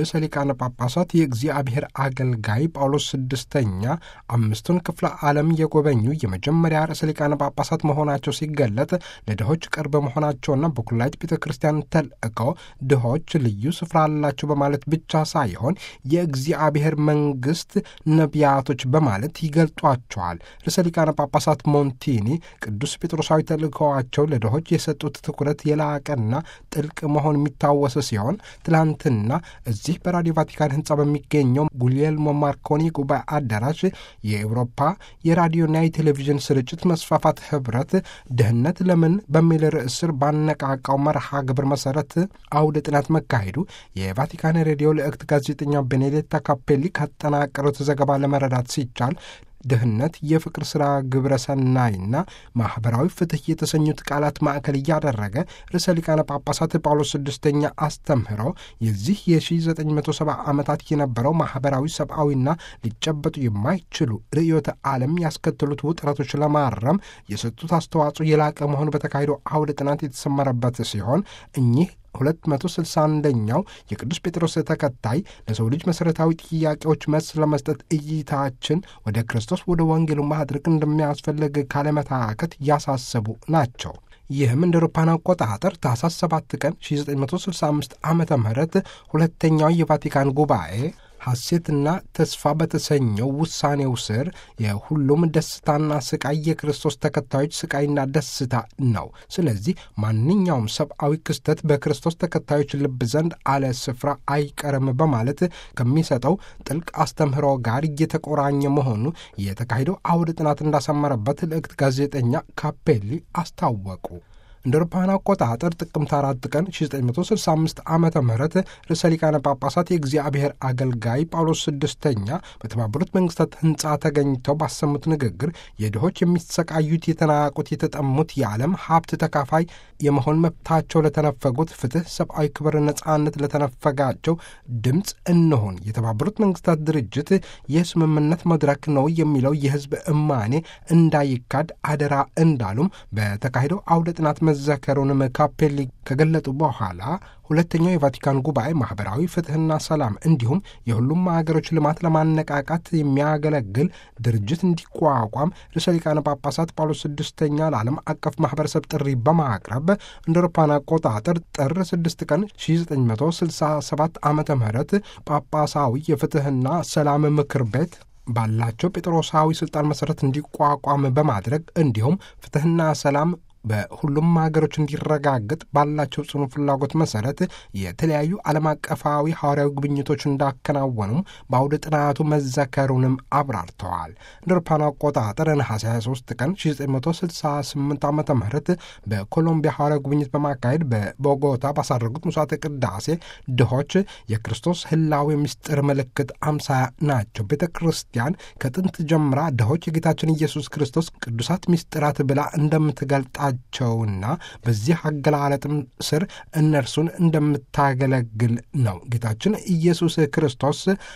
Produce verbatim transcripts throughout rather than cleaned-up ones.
ርዕሰ ሊቃነ ጳጳሳት የእግዚአብሔር አገልጋይ ጳውሎስ ስድስተኛ አምስቱን ክፍለ ዓለም የጎበኙ የመጀመሪያ ርዕሰ ሊቃነ ጳጳሳት መሆናቸው ሲገለጥ ለድሆች ቅርብ መሆናቸውና በኩላይት ቤተ ክርስቲያን ተልእከው ድሆች ልዩ ስፍራ አላቸው በማለት ብቻ ሳይሆን የእግዚአብሔር መንግሥት ነቢያቶች በማለት ይገልጧቸዋል። ርዕሰ ሊቃነ ጳጳሳት ሞንቲኒ ቅዱስ ጴጥሮሳዊ ተልእኮዋቸው ለድሆች የሰጡት ትኩረት የላቀና ጥልቅ መሆን የሚታወስ ሲሆን ትላንትና እዚህ በራዲዮ ቫቲካን ህንጻ በሚገኘው ጉሊየልሞ ማርኮኒ ጉባኤ አዳራሽ የአውሮፓ የራዲዮና የቴሌቪዥን ስርጭት መስፋፋት ህብረት ድህነት ለምን በሚል ርዕስ ስር ባነቃቃው መርሃ ግብር መሰረት አውደ ጥናት መካሄዱ የቫቲካን ሬዲዮ ልዕክት ጋዜጠኛ ቤኔዴታ ካፔሊ ካጠናቀሩት ዘገባ ለመረዳት ሲቻል ድህነት የፍቅር ሥራ ግብረ ሰናይና ማኅበራዊ ፍትሕ የተሰኙት ቃላት ማዕከል እያደረገ ርዕሰ ሊቃነ ጳጳሳት ጳውሎስ ስድስተኛ አስተምህሮ የዚህ የዘጠኝ መቶ ሰባ ዓመታት የነበረው ማኅበራዊ ሰብአዊና ሊጨበጡ የማይችሉ ርዕዮተ ዓለም ያስከተሉት ውጥረቶች ለማረም የሰጡት አስተዋጽኦ የላቀ መሆኑ በተካሄደው አውደ ጥናት የተሰመረበት ሲሆን እኚህ ሁለት መቶ ስልሳ አንደኛው የቅዱስ ጴጥሮስ ተከታይ ለሰው ልጅ መሠረታዊ ጥያቄዎች መልስ ለመስጠት እይታችን ወደ ክርስቶስ ወደ ወንጌሉ ማድረግ እንደሚያስፈልግ ካለመታከት ያሳሰቡ ናቸው። ይህም እንደ አውሮፓውያን አቆጣጠር ታኅሳስ ሰባት ቀን ዘጠኝ መቶ ስልሳ አምስት ዓመተ ምህረት ሁለተኛው የቫቲካን ጉባኤ ሐሴትና ተስፋ በተሰኘው ውሳኔው ስር የሁሉም ደስታና ስቃይ የክርስቶስ ተከታዮች ስቃይና ደስታ ነው። ስለዚህ ማንኛውም ሰብአዊ ክስተት በክርስቶስ ተከታዮች ልብ ዘንድ አለ ስፍራ አይቀርም በማለት ከሚሰጠው ጥልቅ አስተምህሮ ጋር እየተቆራኘ መሆኑ የተካሄደው አውደ ጥናት እንዳሰመረበት ልዕክት ጋዜጠኛ ካፔሊ አስታወቁ። እንደ አውሮፓውያን አቆጣጠር ጥቅምት አራት ቀን ዘጠኝ መቶ ስልሳ አምስት ዓመተ ምህረት ርዕሰ ሊቃነ ጳጳሳት የእግዚአብሔር አገልጋይ ጳውሎስ ስድስተኛ በተባበሩት መንግስታት ህንጻ ተገኝተው ባሰሙት ንግግር የድሆች የሚሰቃዩት፣ የተናቁት፣ የተጠሙት የዓለም ሀብት ተካፋይ የመሆን መብታቸው ለተነፈጉት፣ ፍትህ፣ ሰብአዊ ክብር፣ ነጻነት ለተነፈጋቸው ድምፅ እንሆን የተባበሩት መንግስታት ድርጅት የስምምነት መድረክ ነው የሚለው የህዝብ እማኔ እንዳይካድ አደራ እንዳሉም በተካሄደው አውደ ጥናት መዘከሩንም ካፔሊ ከገለጡ በኋላ ሁለተኛው የቫቲካን ጉባኤ ማኅበራዊ ፍትሕና ሰላም እንዲሁም የሁሉም አገሮች ልማት ለማነቃቃት የሚያገለግል ድርጅት እንዲቋቋም ርዕሰ ሊቃነ ጳጳሳት ጳውሎስ ስድስተኛ ለዓለም አቀፍ ማኅበረሰብ ጥሪ በማቅረብ እንደ አውሮፓውያን አቆጣጠር ጥር ስድስት ቀን ዘጠኝ መቶ ስልሳ ሰባት ዓመተ ምህረት ጳጳሳዊ የፍትሕና ሰላም ምክር ቤት ባላቸው ጴጥሮሳዊ ሥልጣን መሠረት እንዲቋቋም በማድረግ እንዲሁም ፍትሕና ሰላም በሁሉም ሀገሮች እንዲረጋገጥ ባላቸው ጽኑ ፍላጎት መሰረት የተለያዩ ዓለም አቀፋዊ ሐዋርያዊ ጉብኝቶች እንዳከናወኑም በአውደ ጥናቱ መዘከሩንም አብራርተዋል። እንደ አውሮፓውያን አቆጣጠር ነሐሴ ሃያ ሦስት ቀን ዘጠኝ መቶ ስልሳ ስምንት ዓመተ ምህረት በኮሎምቢያ ሐዋርያዊ ጉብኝት በማካሄድ በቦጎታ ባሳረጉት ምሥዋዕተ ቅዳሴ ድሆች የክርስቶስ ሕላዌ ምስጢር ምልክት አምሳያ ናቸው፣ ቤተ ክርስቲያን ከጥንት ጀምራ ድሆች የጌታችን ኢየሱስ ክርስቶስ ቅዱሳት ምስጢራት ብላ እንደምትገልጣ ቸውና በዚህ አገላለጥም ስር እነርሱን እንደምታገለግል ነው። ጌታችን ኢየሱስ ክርስቶስ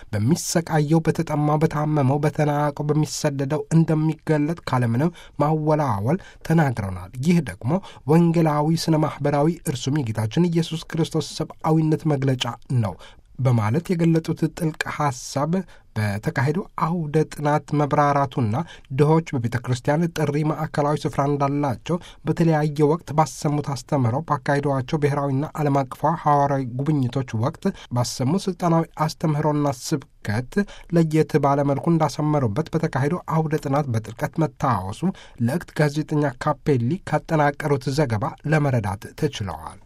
በሚሰቃየው፣ በተጠማው፣ በታመመው፣ በተናቀው፣ በሚሰደደው እንደሚገለጥ ካለምንም ማወላወል ተናግረናል። ይህ ደግሞ ወንጌላዊ ስነ ማኅበራዊ እርሱም የጌታችን ኢየሱስ ክርስቶስ ሰብአዊነት መግለጫ ነው በማለት የገለጡት ጥልቅ ሐሳብ በተካሄደው አውደ ጥናት መብራራቱና ድሆች በቤተ ክርስቲያን ጥሪ ማዕከላዊ ስፍራ እንዳላቸው በተለያየ ወቅት ባሰሙት አስተምህረው ባካሄዷቸው ብሔራዊና ዓለም አቀፋዊ ሐዋርያዊ ጉብኝቶች ወቅት ባሰሙት ሥልጣናዊ አስተምህሮና ስብከት ለየት ባለመልኩ እንዳሰመሩበት በተካሄደው አውደ ጥናት በጥልቀት መታወሱ ልዕክት ጋዜጠኛ ካፔሊ ካጠናቀሩት ዘገባ ለመረዳት ተችለዋል።